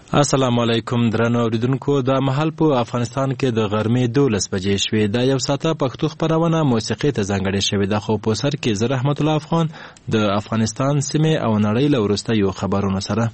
السلام علیکم درنو اوریدونکو. د مهال په افغانستان کې د غرمې 12 بجې شوې. دا یو ساعته پښتو خبرونه موسیقي ته ځانګړې شوې ده. خو په سر کې زه رحمت الله افغان د افغانستان سیمې او نړۍ له وروستیو خبرونو سره.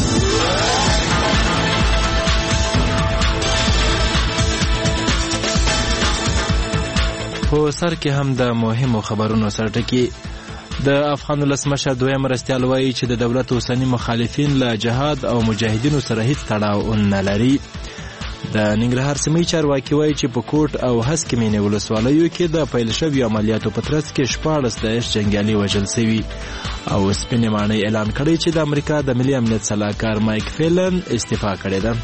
په سر کې هم د مهمو خبرونو سره ټکی. د افغان ولسمشر دویم مرستیال وایي چې د دولت اوسنی مخالفین له جهاد او مجاهدینو سره هیڅ تړاو نه لري. د ننګرهار سیمې چارواکي وایي چې په کوټ او هسکې مینې ولسوالیو کې د پیل شویو عملیاتو په ترڅ کې 14 داعش جنګیالي وژل شوي او سپینې ماڼۍ اعلان کړی چې د امریکا د ملي امنیت سلاکار مایک فیلن استعفا کړې ده.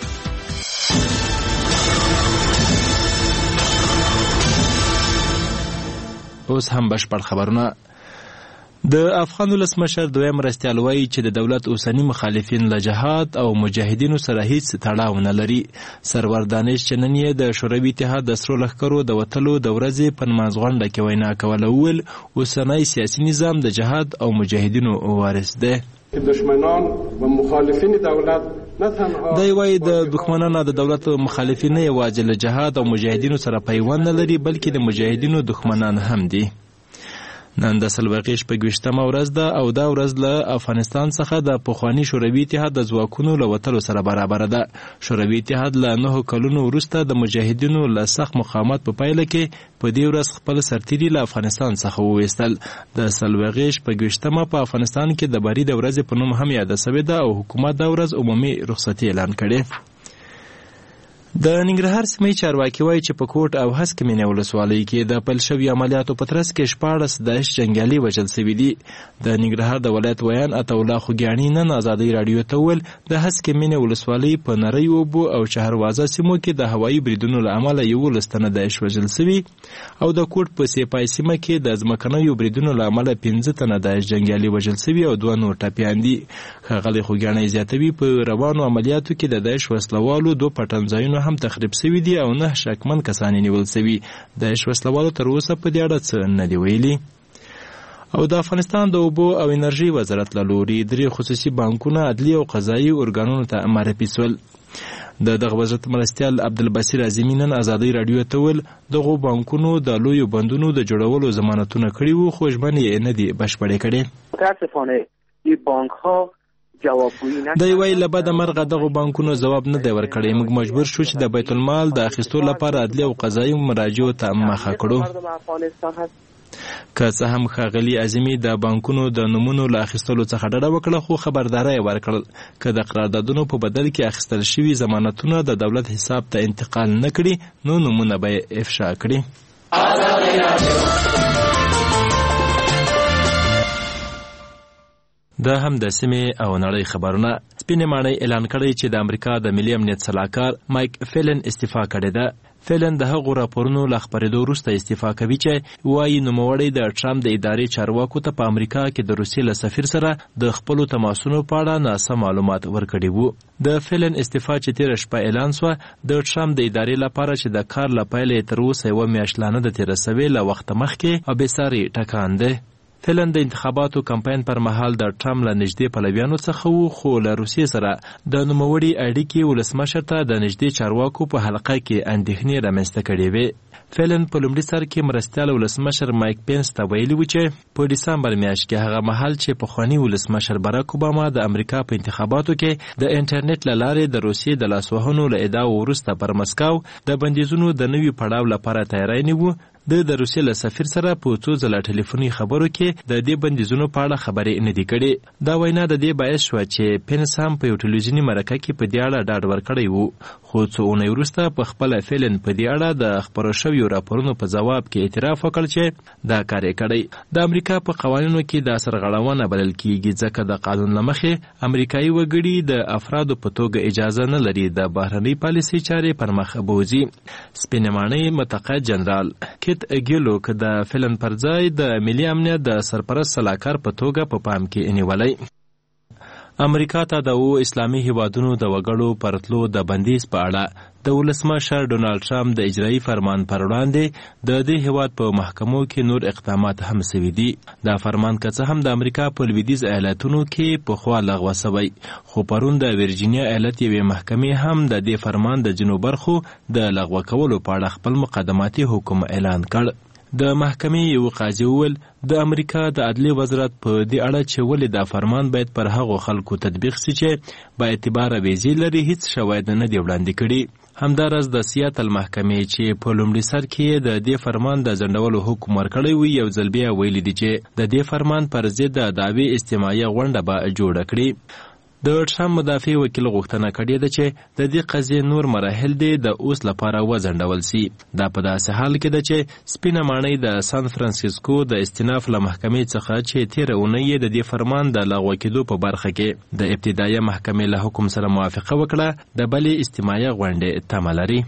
اوس هم بشپړ خبرونه. د افغان ولسمشر دویم مرستیال وایي چې د دولت اوسنی مخالفین له جهاد او مجاهدینو سره هیڅ تړاو نه لري. سرور دانش چې نن یې د شوروي اتحاد د سرو لښکرو د وتلو د ورځې په نمانځغونډه کې وینا کوله وویل اوسنی سیاسي نظام د جهاد او مجاهدینو وارث دی. دشمنان و مخالفین دولت دی وایي د دښمنانو د دولت مخالفین نه یوازې له جهاد او مجاهدینو سره پیوند نه لري بلکې د مجاهدینو دښمنان هم دي. نن د سلواقي شپږویشتمه ورځ ده او دا ورځ له افغانستان څخه د پخواني شوروي اتحاد د ځواکونو له وتلو سره برابر ده. شوروي اتحاد له 9 کلونو وروسته د مجاهدینو له سخت مقاومت په پایله کې په دې ورځ خپل سرتیري له افغانستان څخه وویستل. د سلواقي شپږویشتمه په افغانستان کې د بری د ورځې په نوم هم یاده شوې ده او حکومت دا ورځ عمومي رخصتي اعلان کړې. د ننګرهار سیمې چارواکي وایي چې په کوټ او هسکې مینې ولسوالۍ کې د پیل شویو عملیاتو په ترڅ کې 14 داعش جنګیالي وژل شوي دي. د ننګرهار د ولایت ویان عطاالله خوږیاڼي نن ازادۍ راډیو ته وویل د هسکې مینې ولسوالۍ په نری اوبو او چهروازه سیمو کې د هوایي بریدونو له امله 11 تنه داعش وژل شوي او د کوټ په سیپای سیمه کې د ځمکنیو بریدونو له امله 15 تنه داعش جنګیالي وژل شوي او 2 نور ټپیان دي. ښاغلی خوږیاڼي زیاتوي په روانو عملیاتو کې د داعش وسلوالو 2 پټنځایونه هم تخریب شوي دي او 9 شکمن کسان نیول شوي. داعش وسلوالو تر اوسه په دې اړه څه نه دي ویلي. او د افغانستان د اوبو او انرژي وزارت له لوري 3 خصوصي بانکونه عدلي او قضایي ارګانونو ته معرفي سول. د دغه وزارت مرستیال عبدالبصیر اعظمي نن ازادۍ راډیو ته ویل دغو بانکونو د لویو بندونو د جوړولو ضمانتونه کړي وو خو ژمنې یې نه دي بشپړې کړې. متاسفانه این بانک‌ها دی وایي له بده مرغه دغو بانکونو ځواب نه دی ورکړی. موږ مجبور شو چې د بیت المال د اخیستو لپاره عدلي او قضایي مراجعو ته مخه کړو. که څه هم ښاغلي اعظمي د بانکونو د نومونو له اخیستلو څخه ډډه وکړه خو خبرداری یې ورکړل که د قراردادونو په بدل کې اخیستل شوي ضمانتونه د دولت حساب ته انتقال نه کړي نو نومونه به یې افشا کړي. دا هم د سیمې او نړۍ خبرونه. سپینې ماڼۍ اعلان کړی چې د امریکا د ملي امنیت سلاکار مایک فیلن استعفا کړې ده. فیلن د هغو راپورونو له خپرېدو وروسته استعفا کوي چې وایي نوموړی د ټرمپ د ادارې چارواکو ته په امریکا کې د روسیې له سفیر سره د خپلو تماسونو په اړه ناسم معلومات ورکړي وو. د فیلن استعفا چې تېره شپه اعلان سوه د ټرمپ د ادارې لپاره چې د کار له پیله یې تر اوسه 1 میاشت لا نه ده تېره سوې له وخته مخکې او بېساري ټکان دی. فیلن د انتخاباتو کمپاین پر مهال د ټرمپ له نږدې پلویانو څخه وو خو له روسیې سره د نوموړي اړیکې ولسمشر ته د نږدې چارواکو په حلقه کې اندېښنې رامنځته کړې وې. فیلن په لومړي سر کې مرستیال ولسمشر مایک پینس ته ویلي و چې په ډسمبر میاشت کې هغه مهال چې پخواني ولسمشر باراک اوباما د امریکا په انتخاباتو کې د انټرنیټ له لارې د روسیې د لاسوهنو له ادعاو وروسته پر مسکو د بندیزونو د نوي پړاو لپاره تیاری نیوه. د روسیې له سفیر سره په څو ځله ټلیفوني خبرو کې د دې بندیزونو په اړه خبرې نه دي کړې. دا وینا د دې باعث شوه چې پینس هم په یو ټلویزیوني مرکه کې په دې اړه ډاډ ورکړی وو خو څو اونۍ وروسته په خپله فیلن په دې اړه د خپرو شویو راپورونو په ځواب کې اعتراف وکړ چې دا کار یې کړی. د امریکا په قوانینو کې دا سرغړونه بلل کیږي ځکه د قانون له مخې امریکایي وګړي د افرادو په توګه اجازه نه لري د بهرنۍ پالیسۍ چارې پر مخ بوځي. سپینې ماڼۍ متقاعد جنرال کیت اګیلو که د فیلن پر ځای د ملي امنیت د سرپرست سلاکار په توګه په پام کې نیولی. امریکا ته د اسلامي هیوادونو د وګړو پرتلو د بندیز په اړه د ولسمشر ډونالډ ټرمپ د اجرایي فرمان پر وړاندې د دې هیواد په محکمو کې نور اقدامات هم سوي دي. دا فرمان که څه هم د امریکا په لویدیځ ایالتونو کې پخوا لغوه سوی، خو پرون د ویرجینیا ایالت یوې محکمې هم د دې فرمان د ځینو برخو د لغوه کولو په اړه خپل مقدماتي حکم اعلان کړ. د محکمې یو قاضي وویل د امریکا د عدلي وزارت په دې اړه چې ولې دا فرمان باید پر هغو خلکو تطبیق سي چې با اعتباره ویزې لري هیڅ شواهد نه دي وړاندې کړي. همداراز د سیاتل محکمې چې په لومړي سر کې د دې فرمان د ځنډولو حکم ورکړی وي یو ځل بیا ویلي دي چې د دې فرمان پر ضد د دعوی استماعي غونډه به جوړه کړي. د ټرمپ مدافع وکیل غوښتنه کړې ده چې د دې قضیې نور مراحل دي د اوس لپاره وځنډول سي. دا په داسې حال کې ده چې سپینه ماڼۍ د سان فرانسیسکو د استیناف له محکمې څخه چې تېره اونۍ د دې فرمان د لغوه کېدو په برخه کې د ابتدایه محکمې له حکم سره موافقه وکړه، د بلې استماعي غونډې تمه لري.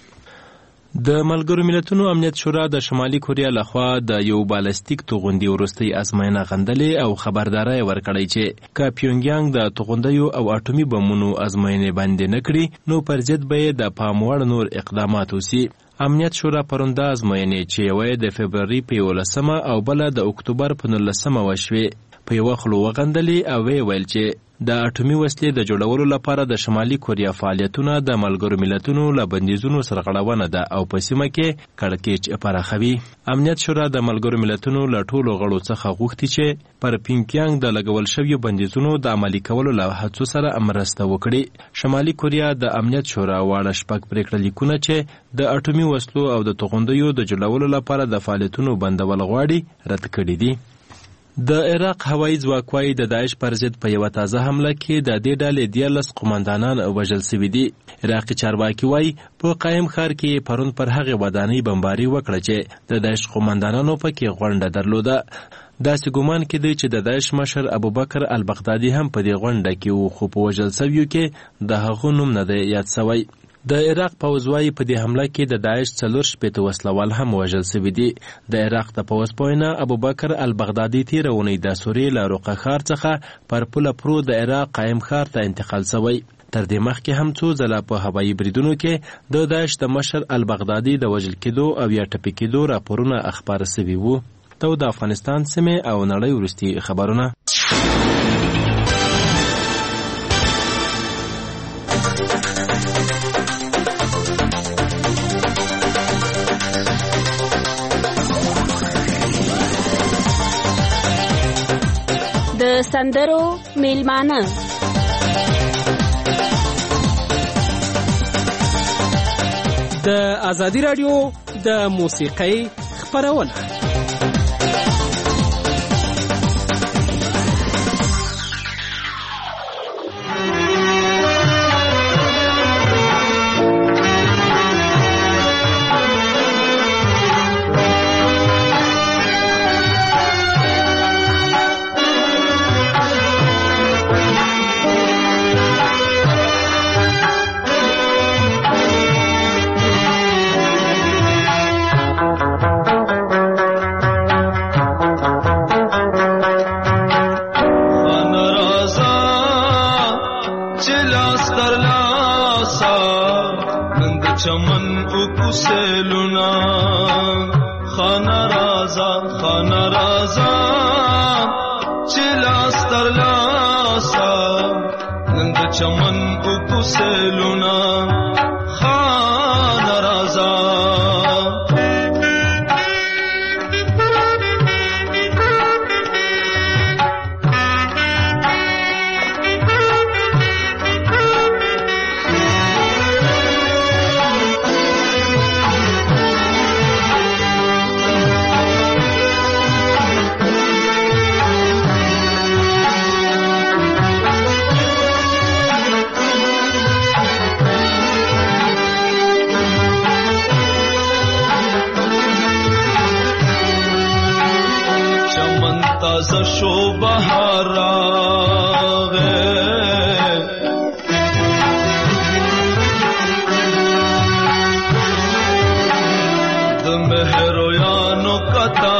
د ملګرو ملتونو امنیت شورا د شمالي کوریا لخوا د یو بالستیک توغندي وروستۍ ازموینه غندلې او خبرداری ورکړی چې که پیونګیانګ د توغندیو او اټومي بمونو ازموینې باندې نه کړي نو پر ضد به یې د پام وړ نور اقدامات وسي. امنیت شورا پرون د ازموینې چې یوه د فبروري په 11 او بله د اکتوبر په 19 وشوې په یوه خلو وغندلې او ویل چې د اټومي وسلې د جوړولو لپاره د شمالي کوریا فعالیتونه د ملګرو ملتونو له بندیزونو سرغړونه ده او په سیمه کې کړکېچ پراخوي. امنیت شورا د ملګرو ملتونو له ټولو غړو څخه غوښتي چې پر پیونګیانګ د لګول شویو بندیزونو د عملي کولو له هڅو سره مرسته وکړي. شمالي کوریا د امنیت شورا واړه شپږ پریکړه لیکونه چې د اټومي وسلو او د توغندیو د جوړولو لپاره د فعالیتونو بندول غواړي رد کړي دي. د عراق هوایي ځواک وايي د داعش پر ضد په یوه تازه حمله کې د دې ډلې 14 قومندانان وژل سوي دي. عراقي چارواکي وايي په قایم ښار کې پرون پر هغې ودانۍ بمباري وکړه چې د داعش قومندانانو پکې غونډه درلوده. داسې ګمان کېدی چې د داعش مشر ابوبکر البغدادي هم په دې غونډه کې و، خو په وژل سویو کې د هغه نوم نه دی یاد سوی. د عراق پوځ وايي په دې حمله کې د داعش 4 وسلوال هم وژل سوي دي. د عراق د پوځ په وینا ابوبکر البغدادي تېره اونۍ د سوریې له روقه ښار څخه پر پوله پرو د عراق قایم ښار ته انتقال سوی. تر دې مخکې هم څو ځله په هوایي بریدونو کې د داعش د مشر البغدادي د وژل کېدو او یا ټپي کېدو راپورونه اخبار سوي وو. ته د افغانستان سیمې او نړۍ وروستي خبرونه. د سندرو میلمانه د ازادي رادیو د موسیقۍ خپرونه.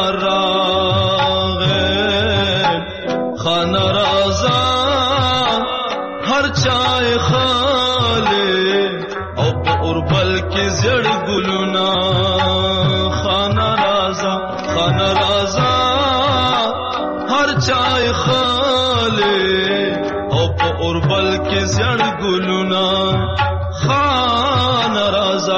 خانه رازا هر چای خاله او په اوربل کې زړ ګلونا خانه رازا هر چای خاله او په اوربل کې زړ ګلونا خانه رازا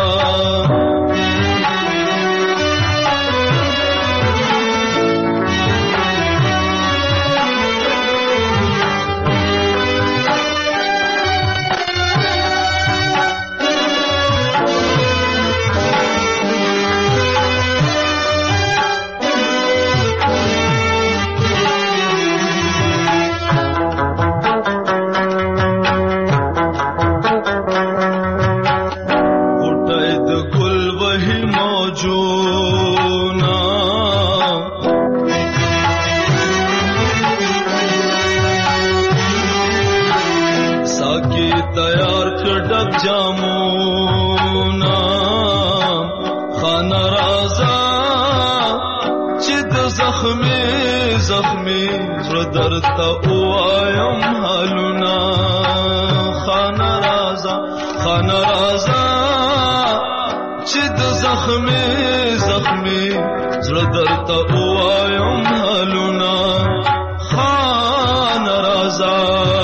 جامونا خانه رازا چې د زخمي زړه درته وایم حالونه خانه رازا چې د زخمي زړه درته وایم حالونه خانه رازا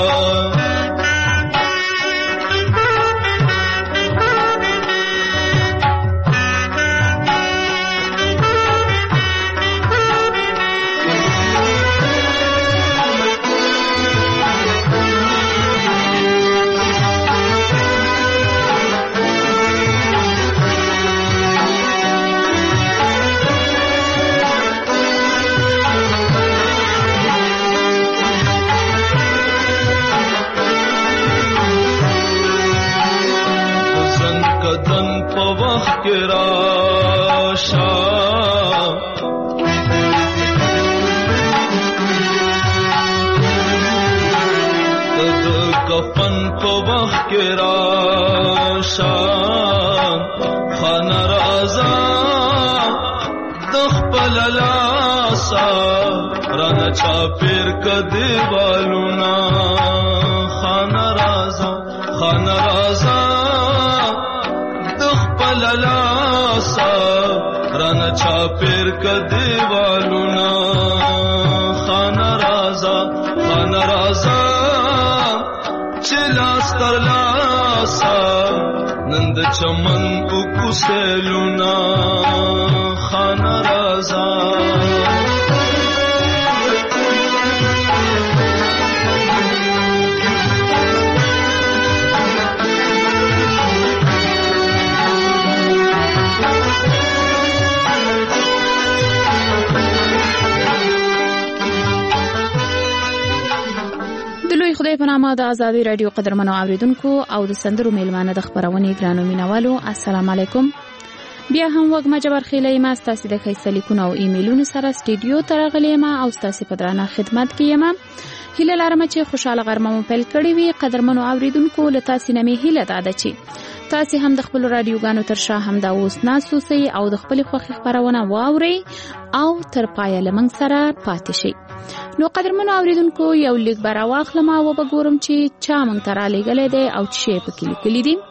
راشا تد کفن په وخت کې راشا خانه رازا د خپل لاسا رانه چاپیر کدی والونا خانه رازا للاسا رانا چاپیر کا دیوالونا خانه رازا چلاس تر لاسا نند چمن او کوسلونا خانه رازا خدای په نامه د ازادي رادیو قدرمنو اوریدونکو او د سندرو میلمانه د خبرونې ګرانو مینوالو السلام علیکم. بیا هم وګما جبر خېلې ما ستاسو د خیسته لیکونو او ایمیلونو سره سټډیو ته راغلې ما او ستاسو په درانه خدمت کې یم. هیله لرم چې خوشاله غرمه مو پیل کړی وي. قدرمنو اوریدونکو له تاسو نه مې هیله ده چې تاسو هم د خپل رادیوګانو تر شا هم دا اوس ناسو سي او د خپل خوخي خبرونه واوري او تر پایه لمنګ سره پاتې شي. نو قدرمنو اوریدونکو یو لیک برا واخلم او وګورم چې چا مونږ ته را لېږلې ده او چې په کې لیکلي دي.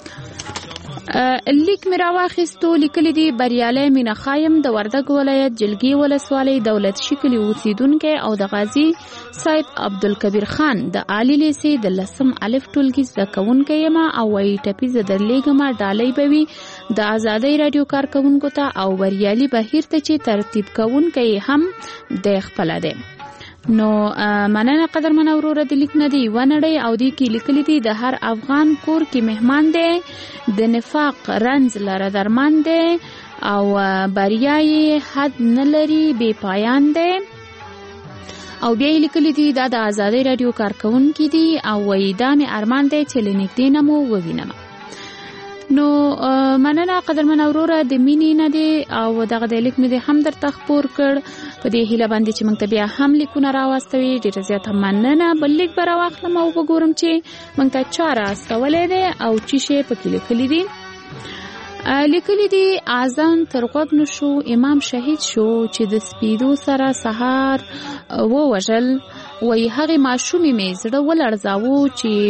لیک مې راواخیستو. لیکلي دي بریالی مینه خایم د وردګ ولایت جلګي ولسوالۍ دولت شکلی اوسیدونکی او د غازی صاحب عبدالکبیر خان د عالی لیسې د 10 الف ټولګي زده کوونکی یم او وايي ټپي زه درلیږم ډالۍ به وي د ازادۍ رادیو کارکوونکو ته او بریالي بهیر ته چې ترتیب کوونکی هم د خپله دی. نو مننه قدرمن وروره د لیک نه دی ونړی او دی کې لیکلي دي د هر افغان کور کې مهمان دی د نفاق رنځ لره درمان دی او بریای حد نه لري بې پایان دی او بیا یې لیکلي دي دا د ازادۍ رادیو کارکوونکي دي او وایي دا مې ارمان دی چې له نږدې نه مو ووینم. نو مننه قدرمن وروره د مینې نه دی او دغه د لیک مې هم درته خپور کړ په دې هیله باندې چې موږ ته بیا هم لیکونه راواستوي. ډېره زیاته مننه. بل لیک به راواخلم او وګورم چې موږ ته چا راستولی دی او څه شی پکې لیکلي دي. لیکلي دي اذان تر غوږ نشو امام شهید شو چې د سپیدو سره سهار ووژل وای هغې ماشومې مې زړه ولړزاوه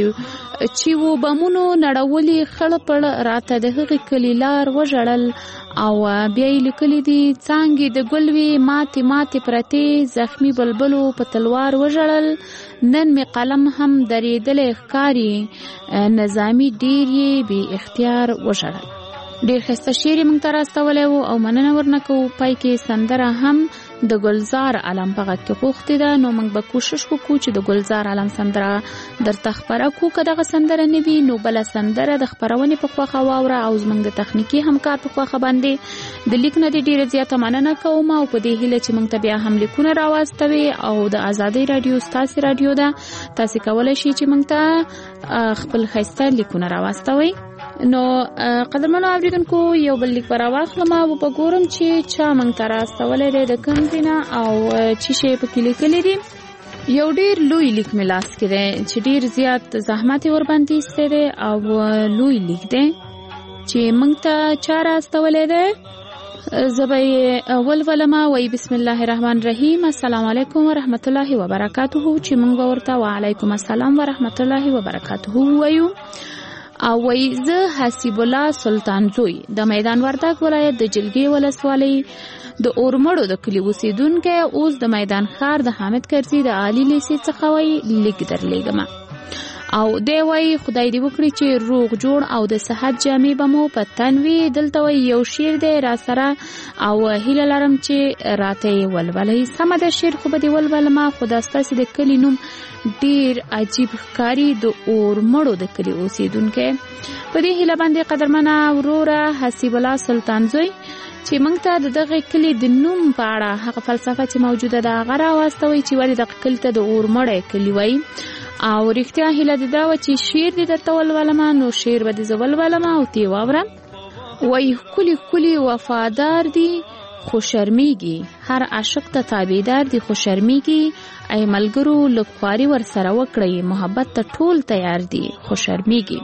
چې و بمونو نړولي خړ پړ راته د هغې کلي لار وژړل او بیا یې لیکلي دي څانګې د ګل وې ماتې ماتې پرتې زخمي بلبلو په تلوار وژړل نن مې قلم هم درېدلی ښکاري نظامي ډېر یې بې اختیار وژړل. ډېر ښایسته شعر یې موږ ته راستولی و او مننه ورنه کوو. پای کې سندره هم د ګلزار علم په غږ کې غوښتې ده. نو موږ به کوشش وکړو چې د ګلزار علم سندره درته خپره کړو. که دغه سندره نه وي نو بله سندره د خپرونې په خوښه واوره او زموږ د تخنیکي همکار په خوښه باندې د لیک نه دې ډېره زیاته مننه کوم او په دې هیله چې موږ ته بیا هم لیکونه راواستوي او د ازادۍ راډیو ستاسې راډیو ده. تاسې کولی شئ چې موږ ته خپل ښایسته لیکونه راواستوئ. نو قدرمنو اوریدونکو یو بل لیک به راواخلم او به ګورم چې چا موږ ته راستولی دی د کوم ځای نه او څه شی یې پکې لیکلی دي. یو ډېر لوی لیک مې لاس کې دی چې ډېر زیات زحمت یې ورباندې ایستی دی او لوی لیک دی چې موږ ته چا راستولی دی. زه به یې ولولم. وایي بسم الله الرحمن الرحیم السلام علیکم ورحمت الله وبرکاته چې موږ به ورته وعلیکم السلام ورحمت الله وبرکاته ووایو. او وای زه حسیب الله سلطان زوی د میدان وردګ ولایت د جلګې ولسوالۍ د اورمړو د کلي اوسیدونکی اوس د میدان ښار د حامد کرزي د عالي لیسې څخه وای لیک درلیږم. او دی وای خدای دې وکړي چې روغ جوړ او د صحت جامې به مو په تن وي. دلته وای یو شعر دی را سره او هیله لرم چې راته یې ولولئ. سمه ده شعر خو به دې ولولم خو دا ستاسې د کلي نوم ډیر عجیب ښکاري د اورمړو د کلي اوسیدونکی. په دې هیله باندې قدرمنه وروره حسیب الله سلطان زوی چې موږ ته د دغه کلي د نوم په اړه هغه فلسفه چې موجوده ده هغه راواستوئ چې ولې دغه کلي ته د اورمړی کلي وایي. او رښتیا هیله دې دا وه چې شعر دې درته ولولم نو شعر به دې زه ولولم او ته یې واوره. وایي ښکلي ښکلي وفادار دي خو شرمیږي هر عاشق ته تابعدار دي خو شرمیږي ای ملګرو لږ خواري ورسره وکړئ محبت ته ټول تیار دي خو شرمیږي.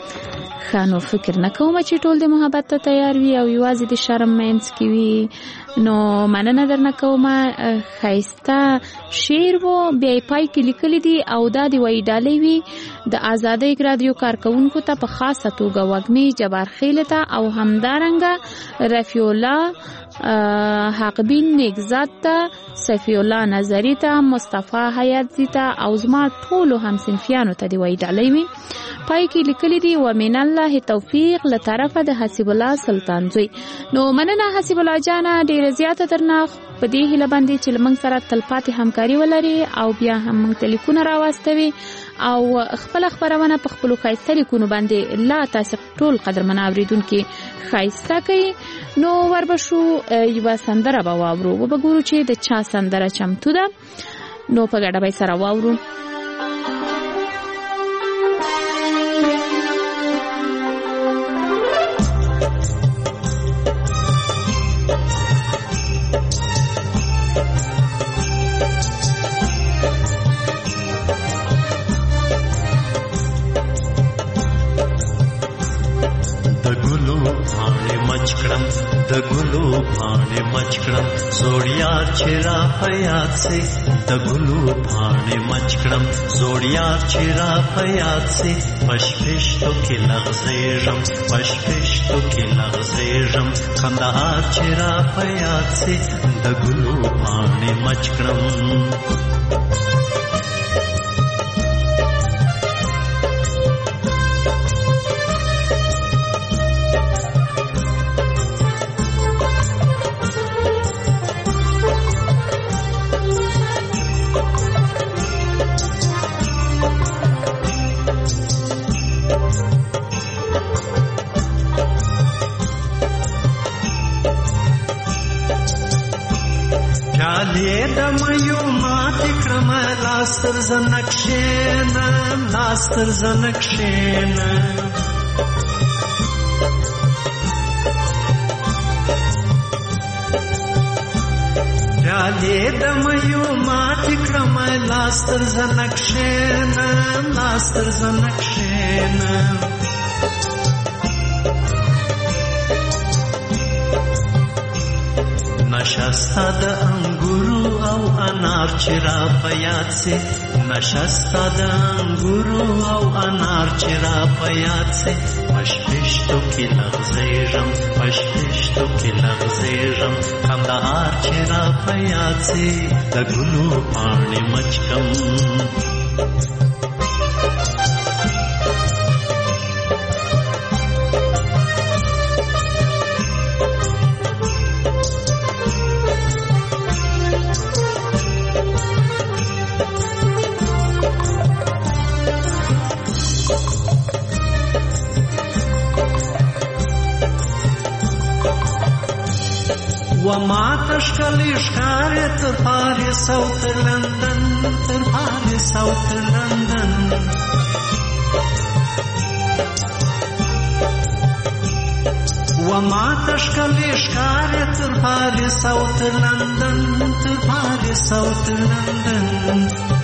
ښه نو فکر نه کوم چې ټول د محبت ته تیار وي او یوازې د شرم منځ کې وي. نو مننه درنه کوم. ښایسته شعر و بیا یې پای کې لیکلی دي او دا د وایي ډالۍ وي د ازادۍ رادیو کارکوونکو ته په خاصه توګه وږمې جبار خیل ته او همدارنګه رفیع الله حقبین نیکزاد ته صفی الله نظری ته مصطفی حیاتزی ته او زما ټولو همصنفیانو ته د وایي ډالۍ وي. پای کې لیکلی دي ومن الله توفیق له طرفه د حسیب الله سلطان زوی. نو مننه حسیب الله جانه ډېره زیاته درنه په دې هیله باندې چې له موږ سره تلپاتې همکاري ولري او بیا هم موږ ته لیکونه راواستوي او خپله خپرونه په خپلو ښایسته لیکونو باندې لا تاسې ټول قدرمن اورېدونکي ښایسته کوي. نو وربشو یوه سندره به واورو وبه ګورو چې د چا سندره چمتو ده. نو په ګډه به یې سره واورو. د ګلو پاڼې مچ کړم زوړیار چې را په یاد سي د ګلو پاڼې مچ کړم زوړیار چې را په یاد سي پشپشتو کې لغزېږم پشپشتو کې لغزېږم کندهار چې را په یاد سي د ګلو پاڼې مچ کړم. لاستر زنکشینا پیالی دمیو ماتی کرم لاستر زنکشینا نشا نشستا د انګورو او انار چې را په یاد سي نشستا د انګورو او انار چې را په یاد سي پشپشتو کې لغزېږم پشپشتو کې لغزېږم کندهار چې را په یاد سي د ګلو پاڼې مچکم وما تشکلی ښکارې تر پاریس او تر لندن تر پاریس او تر لندن وما تشکلی ښکارې تر پاریس او تر لندن تر پاریس او تر لندن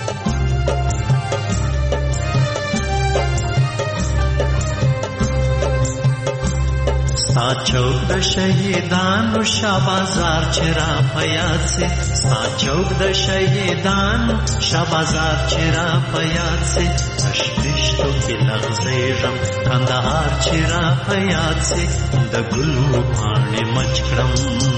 ستا چوک د شهیدانو شابازار چې را په یاد سي ستا چوک د شهیدانو شابازار چې را په یاد سي پشپشتو کې لغزېږم کندهار چې را په یاد سي د ګلو پاڼې مچ کړم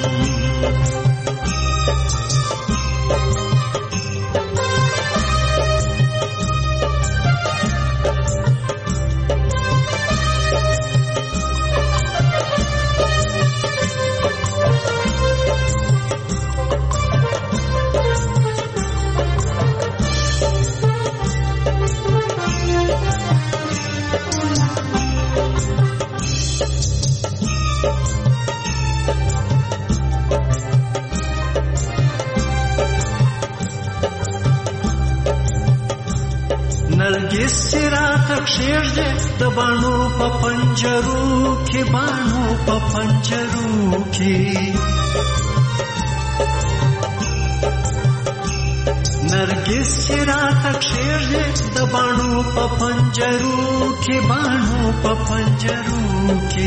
نرګس چې راته کښېږدې د باڼو په پنجرو کې باڼو په پنجرو کې نرګس چې راته کښېږدې د باڼو په پنجرو کې باڼو په پنجرو کې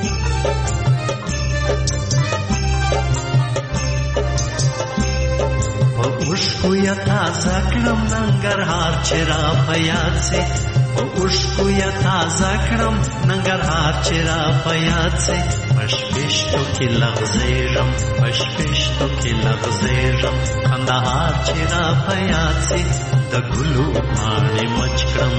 اوښکو یا تازه کړم ننګرهار چې را په یاد سي په اوښکو یا تازه کړم ننګرهار چې را په یاد سي پشپشتو کې لغزېږم پشپشتو کې لغزېږم کندهار چې را په یاد سي د ګلو پاڼې مچ کړم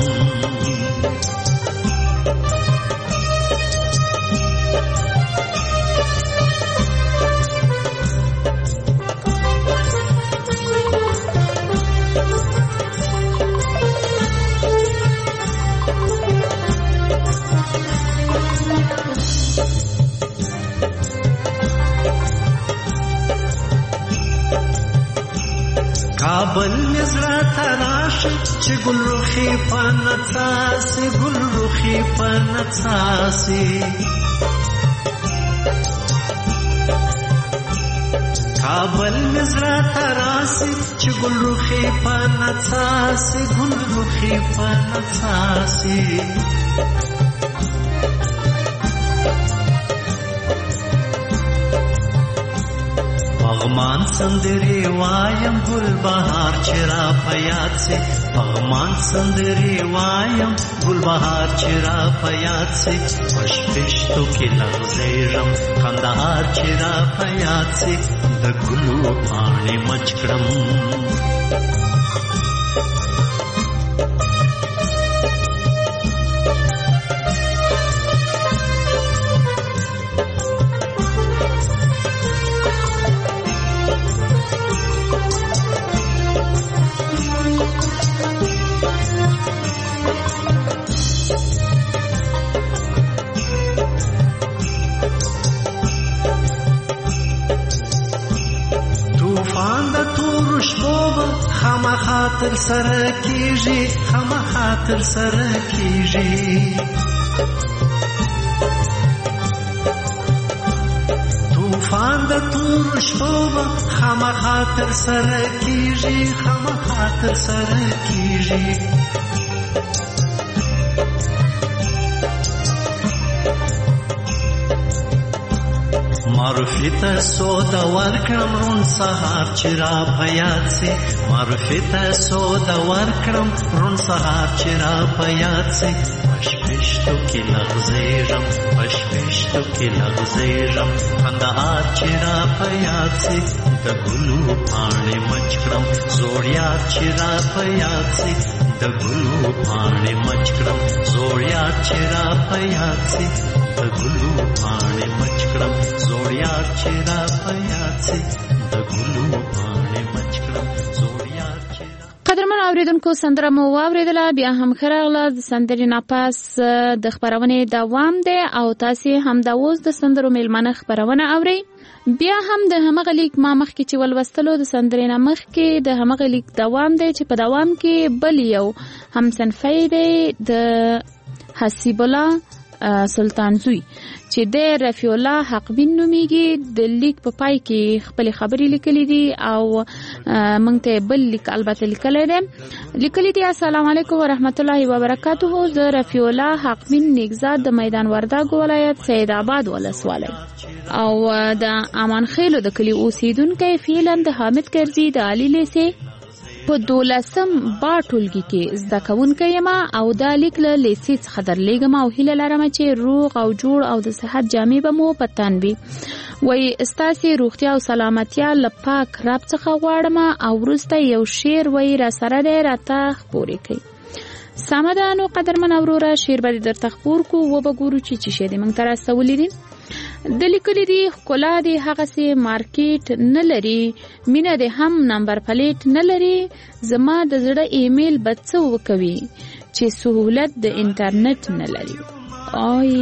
کابل مزرا تراشي چې ګل روخي په نڅاسي ګل روخي په نڅاسي کابل مزرا تراشي چې ګل روخي په نڅاسي ګل روخي په نڅاسي پغمان سندري وایم ګل بهار چې را په یاد سي پغمان سندري وایم ګل بهار چې را په یاد سي پشپشتو کې لغزېږم کندهار چې را په یاد سي د ګلو پاڼې مچ کړم خاطر سره کیږي خما خاطر سره کیږي طوفان د تور شپو خما خاطر سره کیږي خما خاطر سره کیږي معرفي ته سودا ورکړم رون سهار چې را په یاد سي معرفي ته سودا ورکړم رون سهار چې را په یاد سي پشپشتو کې لغزېږم پشپشتو کې لغزېږم کندهار چې را په یاد سي د ګلو پاڼې مچ کړم زوړ یاد چې را په یاد سي د ګلو پاڼې مچ کړم زوړ یاد چې را په یاد سي د ګلو پاڼې مچ کړم زوړ یاد چې را په یاد سي د ګلو پاڼې مچ کړم زوړ یاد چې قدرمن اوریدونکو سندره مو واوریدله بیا هم ښه راغلاست د سندرې نه پس د خپرونې دوام دی او تاسې همدا اوس د سندرو میلمانه خپرونه اورئ بیا هم د همغه لیک ما مخکې چې ولوستلو د سندرې نه مخکې د همغه لیک دوام دی چې په دوام کې بل یو همصنفی دی د حسیب الله سلطان زوی چې د رفیع الله حقبین نومیږي د لیک په پای کې خپل خبرې لیکلې دي او مونږ ته بل لیک البته لیکلی دی السلام علیکم ورحمت الله وبرکاته د رفیع الله حقبین نیکزاد د میدان وردګ ولایت سید آباد ولسوالۍ او د امان خیلو د کلی اوسیدونکی فعلا د حامد کرزي د عالی لیسې په 12م با ټولګي کې زده کوونکی یم او دا لیک له لیسې څخه درلیږم او هیله لرم چې روغ او جوړ او د صحت جامې به مو په تن وي وایي ستاسې روغتیا او سلامتیا له پاک رب څخه غواړم او وروسته یو شعر وایي راسره دی راته خپورې کوي سمه ده نو قدرمن وروره شعر به درته خپور کو وبګورو چې څه شی دی موږ ته راستولی دي د لیکلي دي ښکلا دې هغسې مارکیټ نه لري مینه دې هم نمبر پلیټ نه لري زما د زړه ایمیل به څه وکوي چې سهولت د انټرنیټ نه لري آی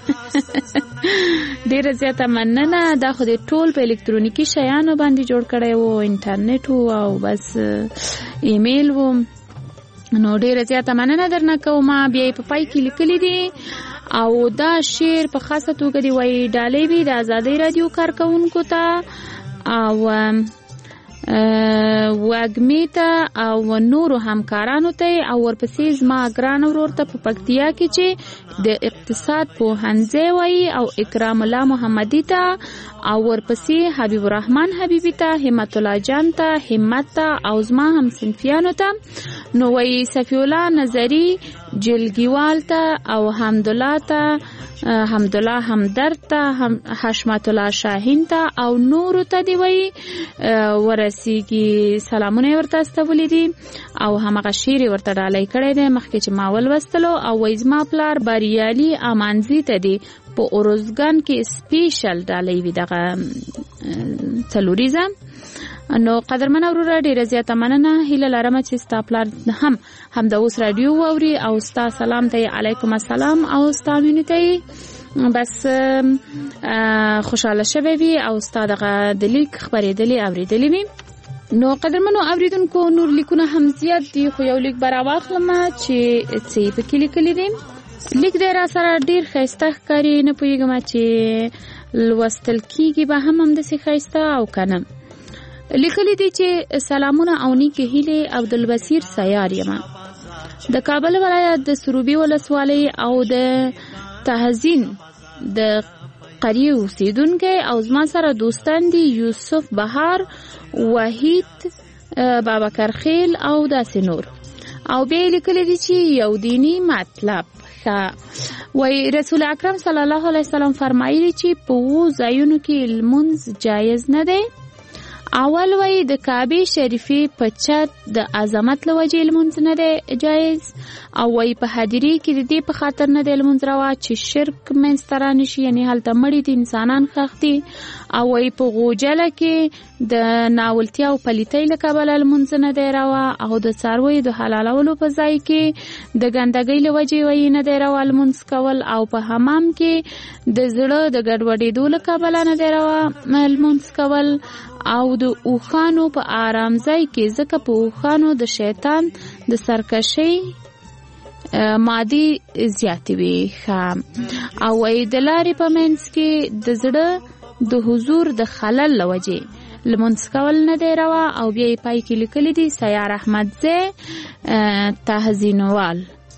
ډیره زیاته مننه دا خو دې ټول په الکترونیکي شیانو باندې جوړ کړی و انټرنیټ او بس ایمیل و نو ډیره زیاته مننه درنه کوم بیا په پای کې لیکلي دي او دا شعر په خاصه توګه دی وایي ډالۍ وي د ازادۍ رادیو کارکوونکو ته او وږمې ته او نورو همکارانو ته او ورپسې زما ګران ورور ته په پکتیا کې چې د اقتصاد پوهنځی وایي او اکرام الله محمدي ته او ورپسې حبیب الرحمن حبیبي ته همت الله جان ته همت ته او زما هم صنفیانو ته نو وایي صفی الله نظری جلګیوال ته او حمدالله ته حمدالله همدرد ته حشمت الله شاهین ته او نورو ته دی وایي ورسیږي سلامونه ورته استولی دي او همغه شعر ورته ډالۍ کړی دی مخکې چې ما ولوستلو او وایي زما پلار بریالي امانزي ته دی په اروزګان کې سپیشل ډالۍ وي دغه څلوریزه نو قدرمن وروره ډیره زیاته مننه هیله لرم چې ستا پلار هم د اوس رادیو واوري او ستا سلام ته علیکم السلام او ستا مینې ته بس خوشحاله شوی وي او ستا دغه د لیک خپرېدلې اورېدلې وي نو قدرمنو اوریدونکو نور لیکونه هم زیات دي خو یو لیک به راواخلم چې څه یې پکې لیکلي دي لیک دی را سره ډیر ښایسته ښکاري نه پوهېږم چې لوستل کېږي به هم همداسې ښایسته او که نه لیکلی دي چې سلامونه او نیکې هیلې عبدالبصیر سیار یم د کابل ولایت د سروبي ولسوالۍ او د تهزین د قریې اوسیدونکی او زما سره دوستان دي یوسف بهار وحید بابکر خیل او داسې نور او بیا لیکلی دي چې یو دینی مطلب وای رسول اکرم صلی الله علیه وسلم فرمایلی چې په وو ځایونو کې لمونځ جایز نه دی اول وای د کعبه شریفه په چت د عظمت لوجې لمونځ نه دی جایز او وای په حاضری کې د دې په خاطر نه دی لمونځ روا چې شرک منځته رانشي یعنی هلته مړي د انسانان ښخ دي او وای په غوجله کې د ناولتیا او پلیتۍ له کبله لمونځ نه دی روا او د څارویو د حلالولو په ځای کې د ګندګۍ له وجې وای نه دی روا لمونځ کول او په حمام کې د زړه د ګډوډېدو له کبله نه دی روا لمونځ کول او د اوخانو په آرام ځای کې ځکه په اوخانو د شیطان د سرکشۍ مادي زیاتې وي او وای د لارې په منځ کې د زړه د حضور د خلل له وجې لمونځ کول نه دی روا او بیا یې پای کې لیکلی دي سیار احمدزی تهزینوال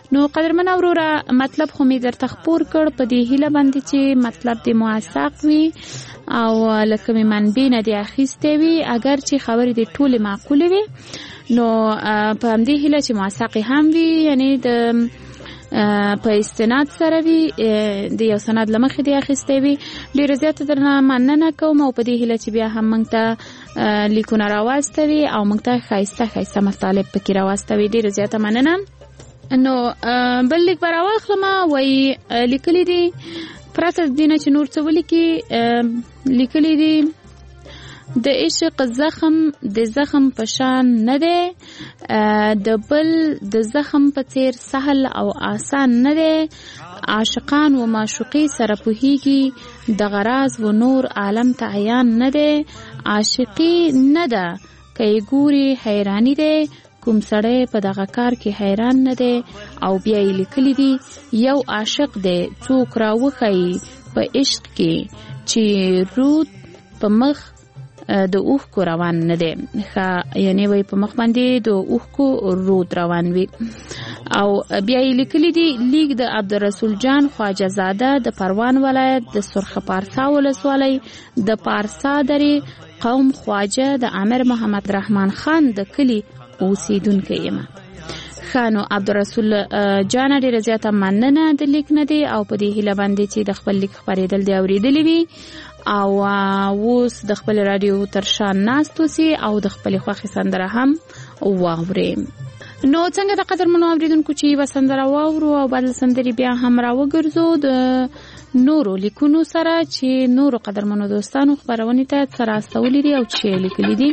نو قدرمن اوروره مطلب خو می درته خپور کړ په دې هیله باندې چې مطلب دې موثق وي او لکه می منبع نه دی اخیسته وي اگر چې خبرې دې ټوله معقوله وي نو په همدې هیله چې موثق هم وي یعنی د په استناد سره وي د یو سند لمخې دی اخیسته وي ډیر زیات درنه مننه کوم او په دې هیله چې بیا هم موږ ته لیکونه راوستوي او موږ ته ښایسته مطالب پکې راوستوي ډیر زیات مننه نو بل لیک به راواخلم وایي لیکلي دي پرته د دې نه چې نور څه ولیکي لیکلي دي د عشق زخم د زخم په شان نه دی د بل د زخم په څیر سهل او آسان نه دی عاشقان و معشوقي سره پوهیږي د غراز و نور عالم ته عیان نه دی عاشقي نه ده که یې ګوري حیرانی دی کوم سړی په دغه کار کې حیران نه دی او بیا یې لیکلی دي یو عاشق دی څوک راوښیي په عشق کې چې رود په مخ د اوښکو روان نه دی یعنی وای په مخ باندې د اوښکو رود روان وي او بیا یې لیکلی دي لیک د عبدالرسول جان خواجه زاده د پروان ولایت د سرخ پارسا ولسوالۍ د پارسا درې قوم خواجه د امیر محمد رحمان خان د کلی اوسیدونکی یم خانو عبدالرسول جان ډیر زیاته مننه د لیک نه دی او په دې هیله باندې چې د خپل لیک خبرېدل دی اوریدلی وي او اوس د خپل رادیو تر شا ناست اوسي او د خپل خوښې سندره هم واوري نو څنګه د قدرمنو اوریدونکو چې یوه سندره واورو او بدل سندرې بیا هم راوګرځو د نورو لیکونو سره چې نورو قدرمنو دوستانو خپرونې ته څه راستولي دي او چې لیکلي دي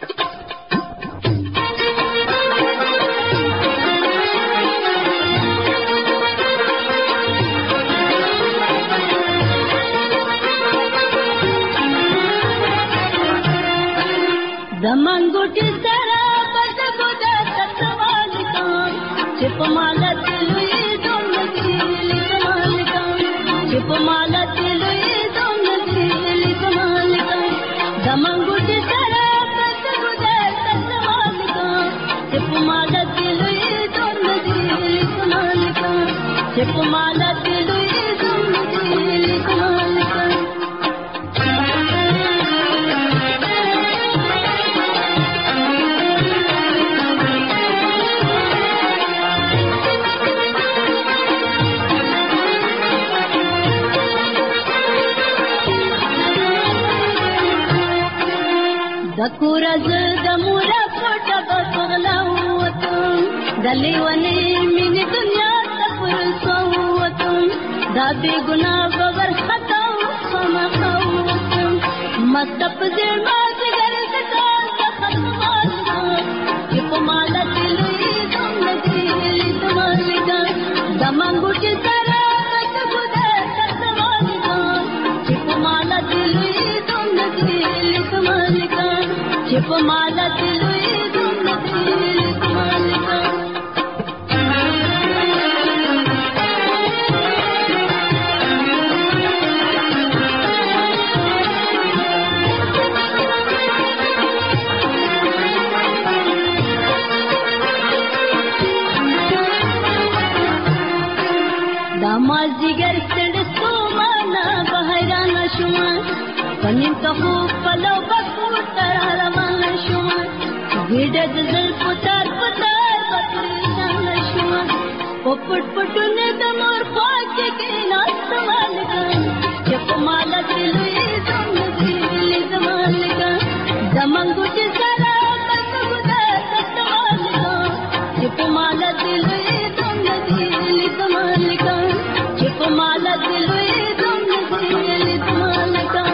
زمانګوټي سره پد ګودا تسوال کان چې په مالت لوی دونګي لیکمال کان چې په مالت لوی دونګي لیکمال کان زمانګوټي سره پد ګودا تسوال کان چې په مالت لوی دونګي لیکمال کان چې په مالت لوی دونګي لیکمال کان دکورز دمورا پټه بسغلاوتم دلیونی مینی دنیا تفر سووتم دا بی گناه بور خطاو خمخوتم مستپ زیر مازگر دکان دخل مالکان چپ مالت لوی دمگی لیدمالکان دمانگوٹی سرا کتگو در تسوالکان چپ مالت لوی دمگی لیدمالکان چپ مالت لوی دمگی لیدمالکان مازیګر ستړي سومانا بهران شومان پنیم کفو پلو بکو تر روان شومان ګډ دل پتار پتار پترشان شومان پپټ پټونه د مور پاکه کې ناستوال کان چپ مالت لوی زمګي زمال کان زمنګوټ سره پتګو د تستوال کان چپ مالت لوی زمګي زمال کان چپ مالت لوی زمګي زمال کان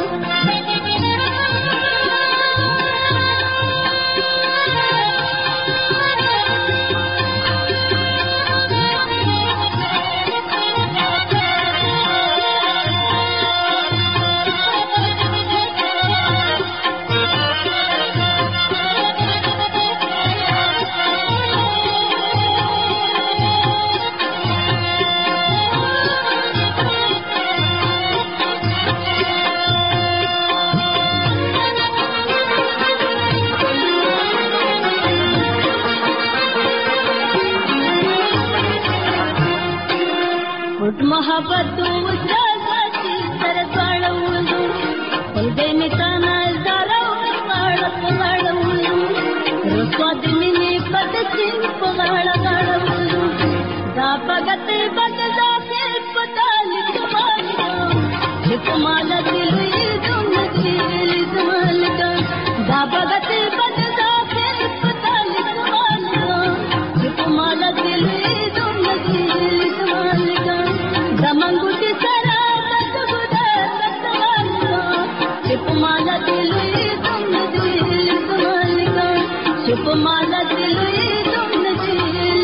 लुट मोहब्बत उजागती सरसाळवलू पलगैने ताना जारावळवळवळू रस्वादिनी पदची पगाळगाळवलू दापगते बगदा पताली तुम्हारा तुम्हाला दिली तुमची तुम्हाला दापगते बगदा पताली तुम्हाला दिली तुमची तुम्हाला दमंगुटी सरा तगुदा तगवाला तुम्हाला दिली तुमची तुम्हाला तुम्हाला दिली तुमची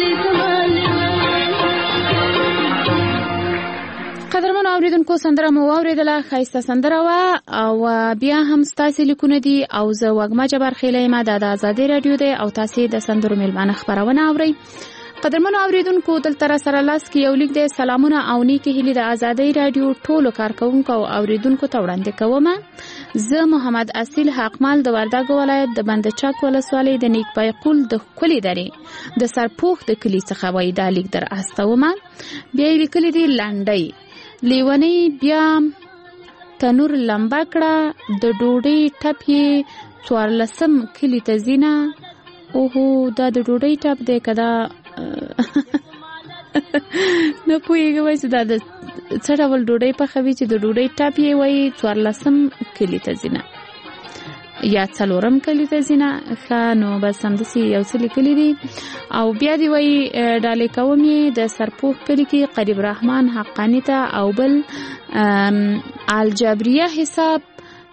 قدرمن اوریدونکو سندره مو اوریدله خایسته سندره وا او بیا هم ستاسو لیکونه دي او زه وګما جبر خیلې ما د آزادۍ رادیو ده او تاسو د سندرو ملمانه خبرونه اوري. قدرمن اوریدونکو دلته سره لاس کې یو لیک دی سلامونه او نیکی هلي د آزادۍ رادیو ټولو کارکونکو او اوریدونکو ته وړاندې کوم. زه محمد اصیل حقمال د وردګ ولایت د بندچک ولسوالۍ د نیک پایقول د کلی درې د سرپوخ د کلی څخه وای د لیک در استوم. بیا لیکلي دي لنډۍ لیونی بیا تنور لمبا کړه د ډوډۍ ټپ یې 14 کلی ته زینه. اوهو دا د ډوډۍ ټپ دی کدا نه پوهېږم چې دا د څه ډول ډوډۍ پخوي چې د ډوډۍ ټپ یې وایي 14 کلي ته ځینه یا 4 کلي ته ځینه. ښه نو بس همداسې یو څه لیکلي دي او بیا دې وایي ډالۍ کوم یې د سرپوخ کلي کې قریب رحمان حقانی ته او بل الجبریه حساب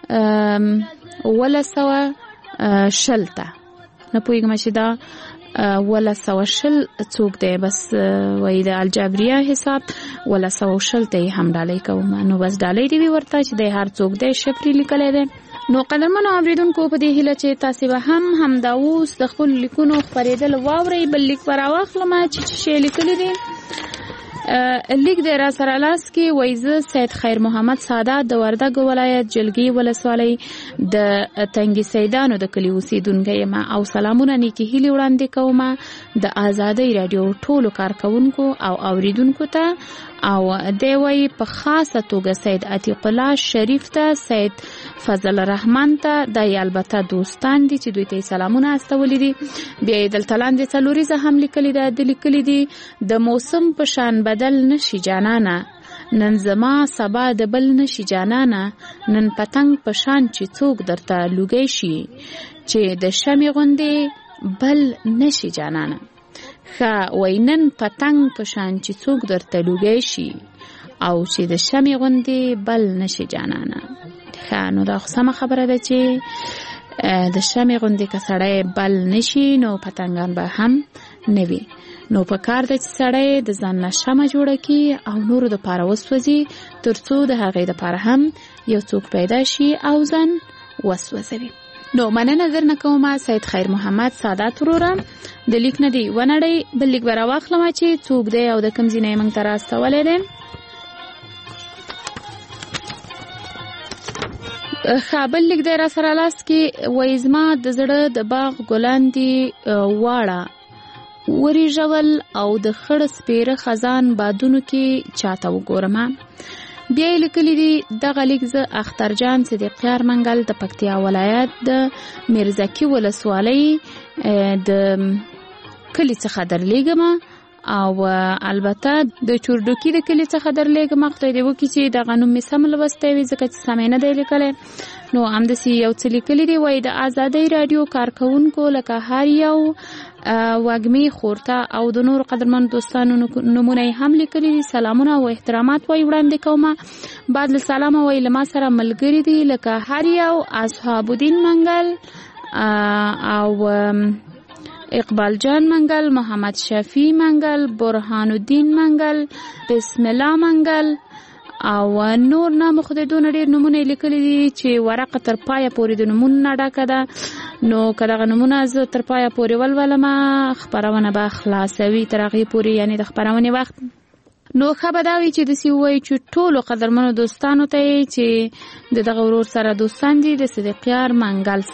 1100 ته نه پوهېږم چې دا 1100 څوک دی بس وایي د الجبریه حساب 1100 ته هم ډالۍ کوم. نو بس ډالۍ دې وي ورته چې د هر څوک دی شپري لیکلی دی. نو قدرمنو اوریدونکو په دې هیله چې تاسو به هم دا اوس د خپل لیکونو خپرېدل واورئ. بل لیک به راواخلم چې شی لیکلی دی. لیک دی را سره لاس کې وایي زه سید خیر محمد سادات د وردګ ولایت جلګي ولسوالۍ د تنګي سیدانو د کلي اوسېدونکی یم او سلامونه نیکې هیلې وړاندې کوم د آزادۍ راډیو ټولو کارکوونکو او اوریدونکو ته. او دی وایي په خاصه توګه سید عتیق الله شریف ته سید فضل الرحمن ته دا البته دوستان دي چې دوی ته سلامونه استولي دي. بیا یې دلته لاندې څلوریزه هم لیکلي ده د لیکلي دي د موسم په شان بدل نشي جانانه نن زما سبا د بل نشي جانانه نن پتنګ په شان چې څوک درته لوګی شي چې د شمې غوندې بل نشي جانانه. ښه وایي نن پتنګ په شان چې څوک درته لوګی شي او چې د شمې غوندې بل نشي جانانه. ښه نو دا خو سمه خبره ده چې د شمې غوندې که سړی بل نشي نو پتنګان به هم نه وي. نو په کار ده چې سړی د ځان نه شمه جوړه کړي او نورو دپاره وسوځي تر څو د هغې دپاره هم یو څوک پیدا شي او ځان وسوځوي. نو مننه درنه کوم سید خیر محمد سادات وروره د لیک نه دی ونړئ. بل لیک به راواخلم چې څوک دی او د کوم ځای نه یې موږ ته راستولی دی. ښه بل لیک دی را سره لاس کې وایي زما د زړه د باغ ګلان دي واړه وریژول او د خړ سپیره خزان بادونو کې چاته وګورم. بیا یې لیکلي دي دغه لیک زه اخترجان صدیقیار منګل د پکتیا ولایت د میرزکي ولسوالۍ د کلي څخه درلیږم او البته د چوردوکي د کلي څخه درلیږم. خدای دې وکړي چې دغه نوم مې سم لوستی وي ځکه چې سم یې نه دی لیکلی. نو همداسې یو څه لیکلي دي وایي د آزادۍ راډیو کارکوونکو لکه هر یو وږمې خورته او د نور قدرمن دوستانو نمونه یې هم لیکلي دي. سلامونه او احترامات وایي وړاندې کوم. بعد له سلامه وایي له ما سره ملګري دي لکه هر یو اصحاب الدین منګل او اقبال جان منګل محمد شفیع منګل برهان الدین منګل بسم الله منګل او نور نام خدای دون ډېر نمونه لیکلي دي چې ورقه تر پایه پورې د نمونه ډکه ده. نو که دغه نمونه زه تر پایه پورې ولولم خپرونه به خلاصوي تر هغې پورې یعنې د خپرونې وخت. نو ښه به دا وي چې داسې ووایي چې ټولو قدرمنو دوستانو ته یې چې د دغه ورور سره دوستان دي د صدیقیار منګل سره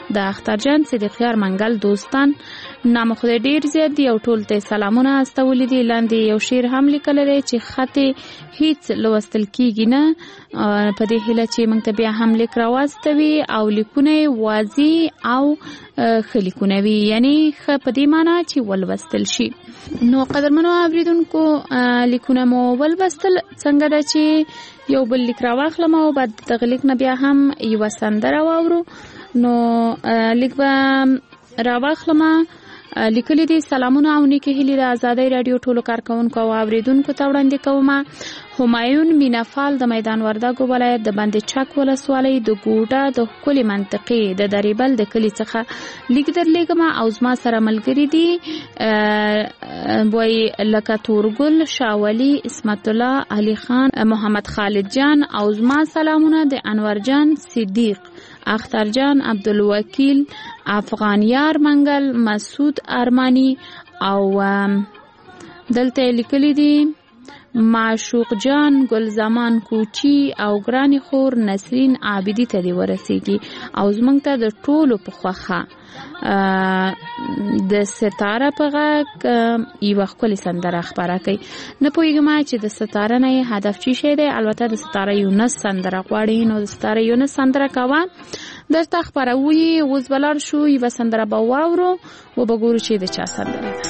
د اخترجان صدیقیار منګل دوستان نام خدای ډیر زیات دی او ټول ته سلامونه استولې دي. لاندې یو شعر هم لیکل لري چې خطه هیڅ لوستل کیږي نه، په دې هیله چې موږ ته بیا هم لیک راوستوي او لیکونه واضح او خلیکونه وي، یعنی په دې معنی چې ولوستل شي. نو قدرمنو اوریدونکو لیکونه مو ولوستل، څنګه ده چې یو بل لیک راواخلم او بعد دغه لیک نه بیا هم یوه سندره واورو. نو لیک به راواخلم. لیکلي دي سلامونه او نیکې هیلې د آزادۍ راډیو ټولو کارکونکو او اوریدونکو ته وړاندې کومه. همایون مینافال د میدان وردګو ولایت د بند چک ولسوالۍ د ګوډه د ښکلې منطقې د دریبل د کلي څخه لیک درلیږم او زما سره ملګري دي وایي لکه تورګل، شاولي، اسمت الله، علي خان، محمد خالد جان او زما سلامونه د انور جان صدیق، اختر جان، عبدالوکیل، افغانیار منګل، مسعود ارمانی او دلته لیکلي دي معشوق جان، ګل زمان کوچی او ګرانی خور نسرین عابدی ته دی ورسیږي او زمونږ ته د ټولو په خوخه د ستاره په غږ یوه ښکلې سندره خپره کوي. نه پوهېږم چې د ستاره نه یې هدف چی شی دی. البته د ستاره یونس سندره غواړي، نو د ستاره یونس سندره کوه درته خپروي. اوس به لاړ شو یوه سندره به واورو و به ګورو چې د چا سندره ده.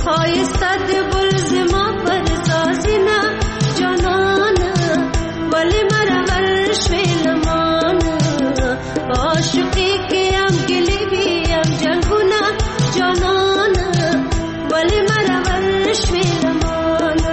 خایسته د بل زما پر سازینا جانانه ولی مرور شوی لمانه عاشقی که ام گلی بیم جنگونه جانانه ولی مرور شوی لمانه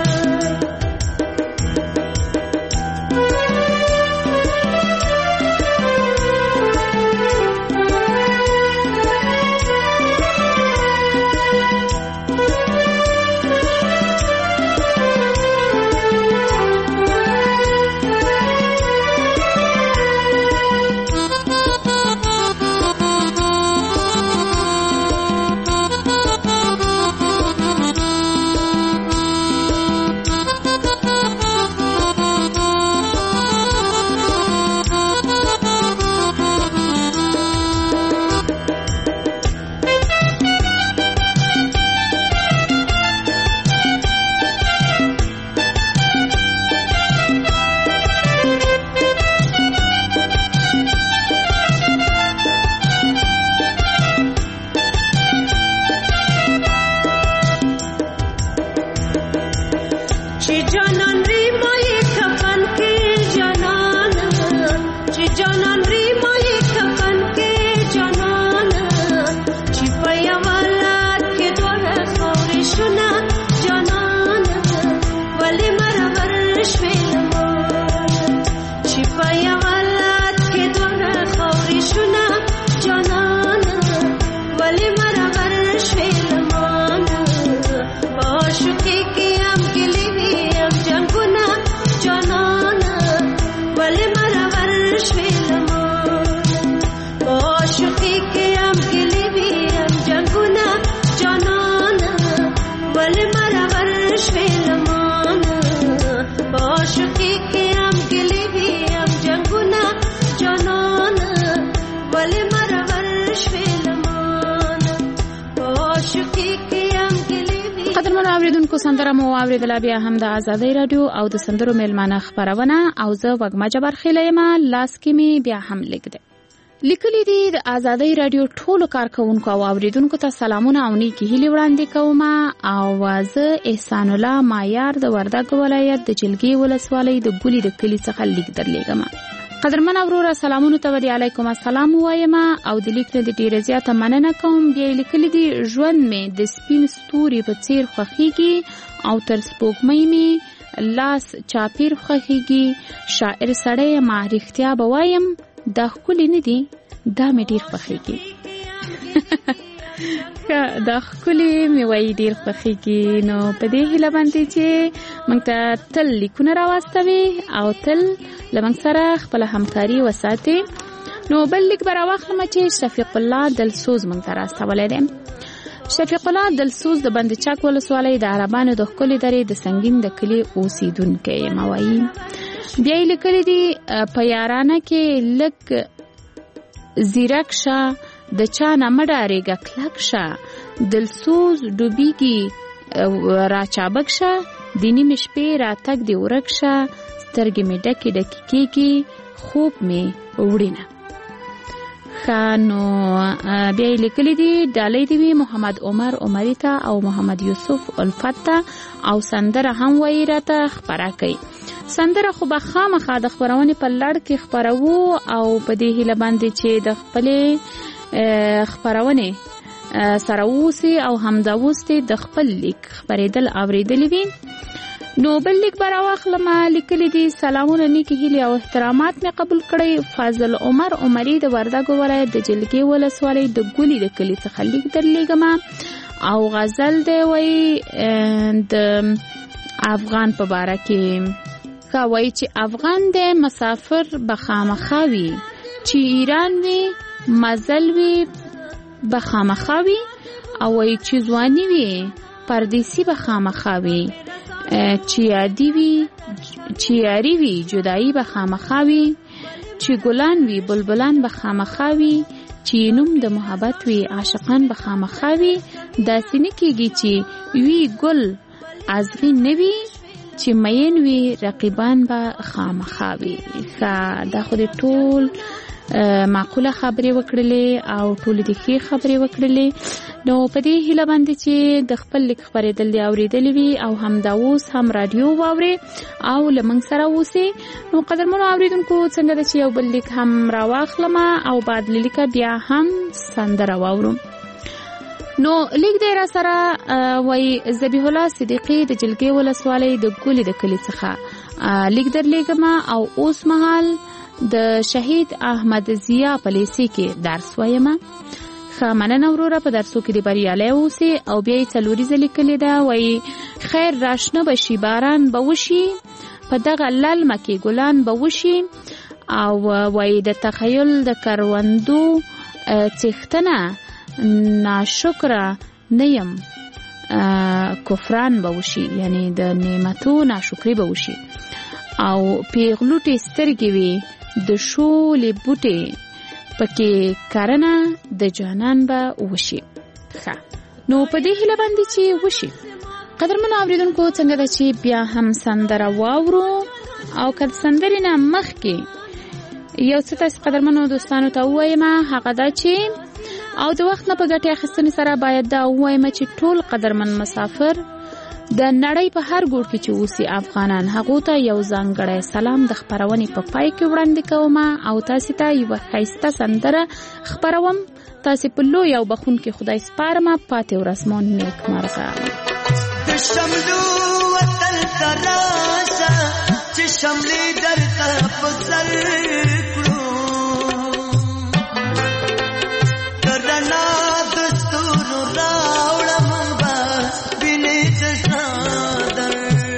سندره مو واوریدله بیا هم د آزادۍ رادیو او د سندرو میلمانه خپرونه او زه وږمه جبارخیله یم. لاس کې مې بیا هم لیکده لیکلي دي د آزادۍ رادیو ټولو کارکوونکو او اوریدونکو ته سلامونه او نیکې هیلې وړاندې کوم او زه احسان الله مایار د وردګ ولایت د جلګې ولسوالۍ د ګولي د کلي څخه لیک درلیږم. قدرمن اوروره سلامونه ته ودی علیکم السلام وایم او د لیک د ډیره زیاته مننه کوم. بیا لیکلي دي ژوند مې د سپین ستوري په څیر خوښیږي او تر سپوږمۍ مې لاس چاپیر خوښیږي. شاعر سړی ما رښتیا به وایم دا ښکلي نه دي دا مې ډیر خوښیږي. دا ښکلي مې وایي ډیر خوښیږي. نو په دې هیله باندې چې موږ ته تل لیکونه راواستوي او تل له موږ سره خپله همکاري وساتي. نو بل لیک به راواخلم چې شفیق الله دلسوز موږ ته راستولی دی. شفیق الله دلسوز د بند چک ولسوالۍ د عربانو د ښکلې درې د سنګین د کلي اوسیدونکی ما وایي. بیا یې لیکلي دي په یارانه کې لږ زیرک شه د چا نه مه ډارېږه کلک شه دلسوز ډوبېږي راچابک شه د نیمې شپې راتګ دې ورک شه سترګې مې ډکې ډکې کېږي خوب مې وړینه. ښه نو بیا یې لیکلي دي ډالۍ دې وي محمد عمر عمري ته او محمد یوسف الفت ته او سندره هم وایي راته خپره کوي. سندره خو به خامخا د خپرونې په لړ کې خپروو او په دې هیله باندې چې د خپلې خپرونې سره اوسي او همدا اوسي د خپل لیک خپرېدل اورېدلې وي. نو بل لیک به راواخلم. لیکلي دي سلامونه نیکې هیلې او احترامات مې قبول کړئ. فاضل عمر عمري د وردګ ولایت د جلګې ولسوالۍ د ګولي د کلي څخه لیک درلیږم او غزل دی وایي د افغان په باره کې وایي چې افغان دی مسافر به خامخا وي چې ایران وي مزل وي به خامخا وي او وایي چې ځواني وي پردیسي به خامخا وي چې یاري وي جدایي به خامخا وي چې ګلان وي بلبلان به خامخا وي چې نوم د محبت وي عاشقان به خامخا وي داسې نه کېږي چې وي ګل ازغین نه وي چې مین وي رقیبان به خامخا وي. دا خو دې ټول معقوله خبرې وکړلې او ټول د ښې خبرې وکړلې. نو په دې هیله باندې چې د خپل لیک خبرېدل دې اورېدلې وي او همدا اوس هم رادیو واورئ او له موږ سره اوسئ. نو قدرمنو اورېدونکو څنګه ده چې یو بل لیک هم راواخلم او بعد له لیکه بیا هم سندره واورو. نو لیک دی را سره وای ذبیح الله صدیقي د جلګې ولسوالۍ د ګولې د کلي څخه لیک درلیږم او اوس مهال د شهید احمد ضیا په لیسې کې درس وایم. ښه مننه وروره، په درسو کې دې بریالی اوسې. او بیا یې څلوریزه لیکلې ده، وایي خیر راشنه به شي، باران به وشي، په دغه للمه کې ګلان به وشي. او وایي د تخیل د کروندو څښتنه ناشکره نه یم، کفران به وشي، یعنی د نعمتو ناشکري به وشي. او پیغلوټې سترګې وي د شولې بوټې پکې کرنه د جانان به وشي. ښه نو په دې هیله باندې چې وشي. قدرمنو اورېدونکو څنګه ده چې بیا هم سندره واورو او که سندرې نه مخکې یو څه تاسې قدرمنو دوستانو ته ووایم، هغه دا چې او د وخت نه په ګټې اخیستنې سره باید دا ووایم چې ټول قدرمن مسافر د نړۍ په هر ګوټ کې چې اوسي افغانان، هغو ته یو ځانګړی سلام د خپرونې په پای کې وړاندې کوم او تاسې ته یوه ښایسته سندره خپروم. تاسې په لوی او بخونکي خدای سپارم. پاتې ورځ مو نیکمرغه. د شملو وطن ته راشه چې شملې درته په سر کړو، د رڼا د ستورو راوړم به وینې د څادر.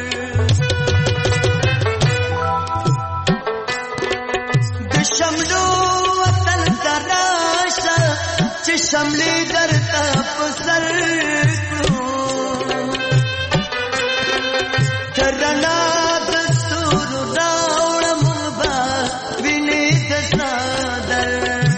د شملو وطن ته راشه چې شملې درته په سر کړو، د رڼا د ستورو راوړم به وینې د څادر.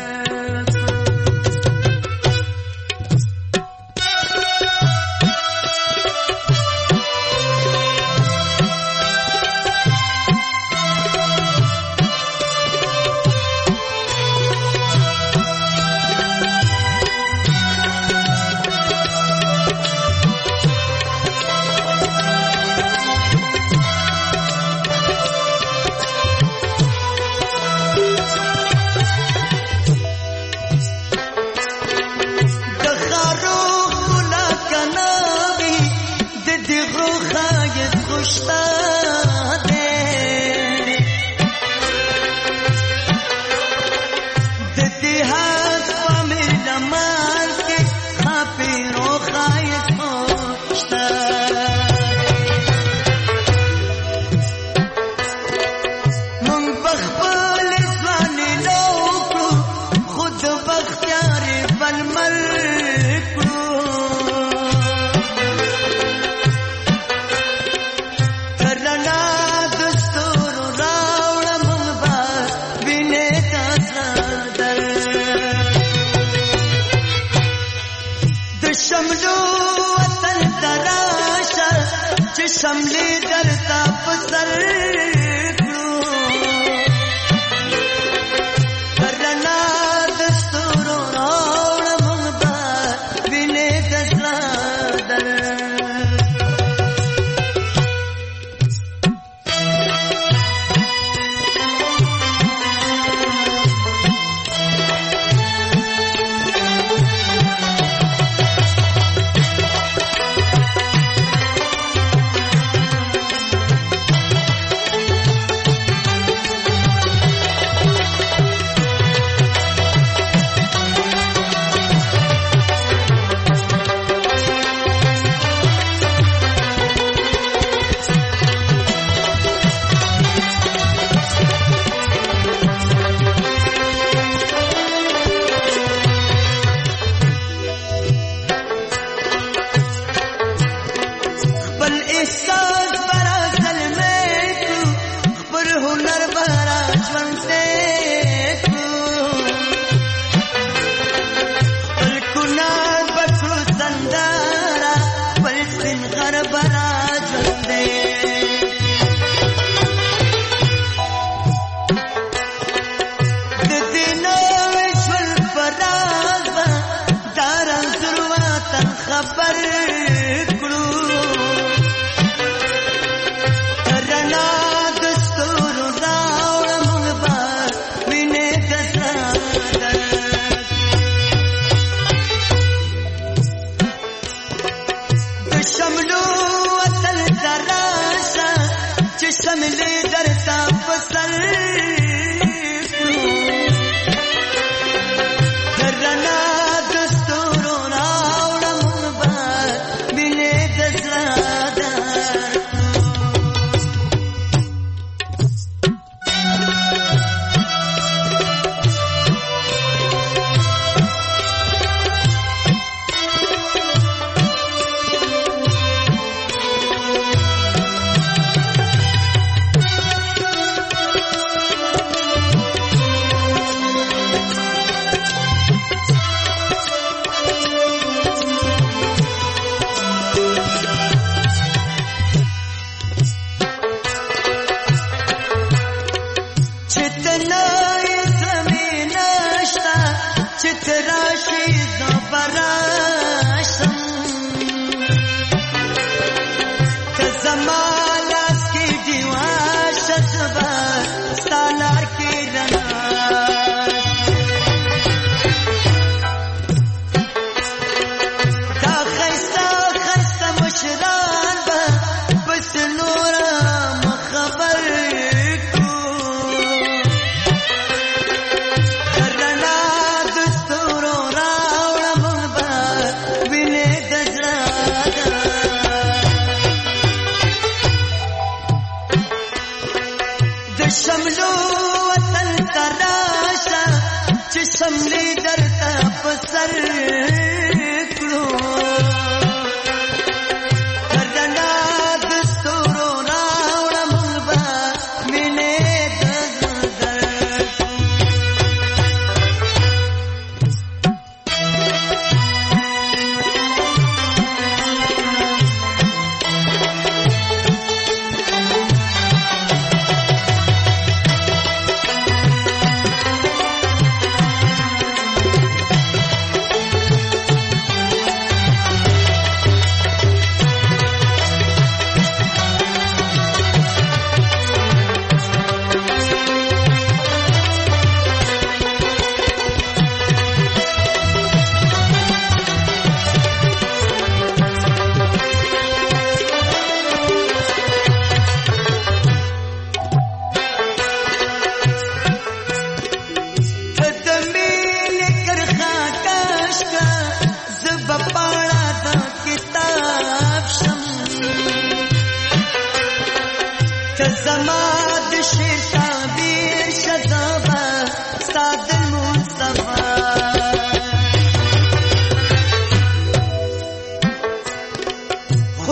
شملې درته په سر کړو، رڼا د ستورو راوړم به وینې د څادر.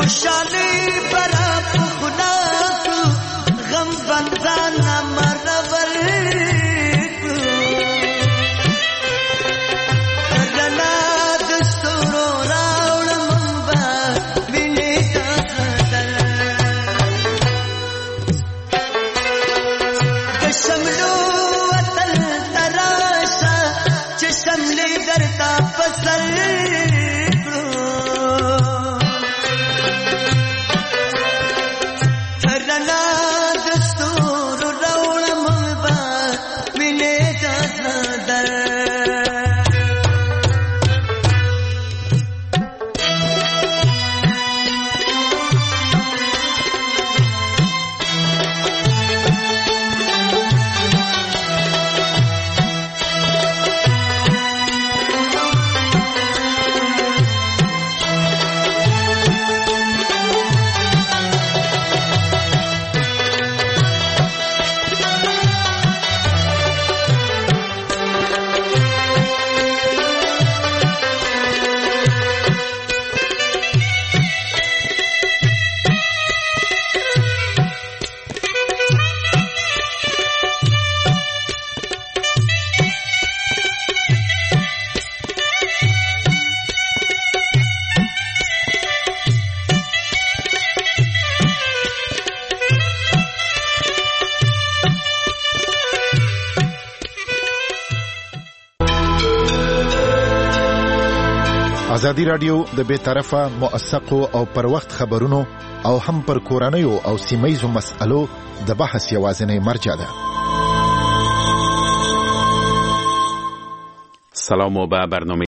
خوشحالی برا پخلاکو غم بندانا مرور رنا دستورو راوڑ منبا وینی دادر دشملو وطن تراشا چشملی درتا پسر ازادي رادیو د بے طرفه موثقو او پر وخت خبرونو او هم پر کورنیو او سیمایزو مسألو د بحث یوازینی مرجع ده. سلام و به برنامه